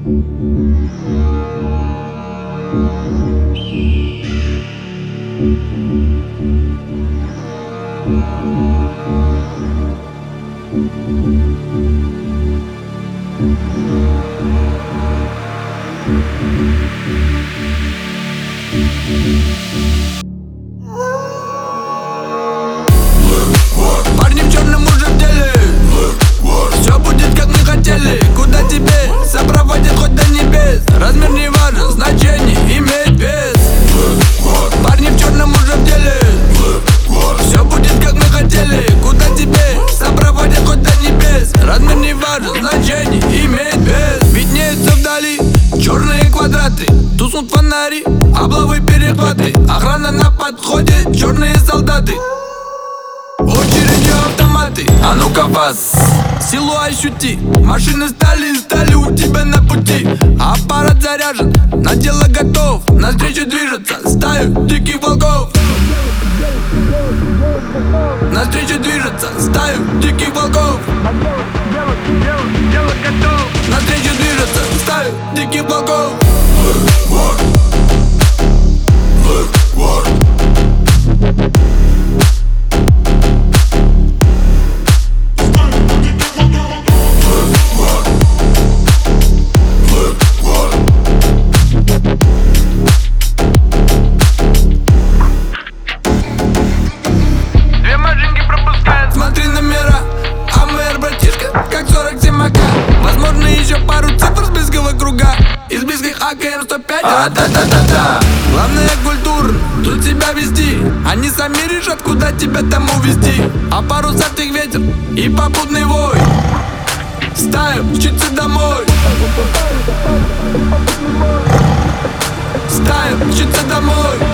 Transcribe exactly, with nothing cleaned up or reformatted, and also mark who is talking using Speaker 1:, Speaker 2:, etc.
Speaker 1: Парни в черном уже в деле. Все будет как мы хотели. Куда тебе сопроводят хоть до небес. Размер не важен, значение имеет вес. Парни в черном уже в деле. Все будет как мы хотели. Куда тебе сопроводят хоть до небес. Размер не важен, значение имеет вес. Виднеются вдали черные квадраты. Туснут фонари, облавы, перехваты. Охрана на подходе, черные солдаты. Очередью автоматы. А ну-ка вас, силу ощути. Машины стали, стали у тебя на пути. Аппарат заряжен, на дело готов. Навстречу движется стая диких волков. Навстречу движется стая диких волков. Навстречу движется стая диких волков. Смотри номера, АМР, братишка, как сорок семь АК. Возможно еще пару цифр с близкого круга. Из близких АК-М сто пять. А да да да да. Главное культура, тут себя вести. Они сами решат, куда тебя там увезти. А пару сатых ветер и попутный вой. Стая мчится домой. Стая мчится домой.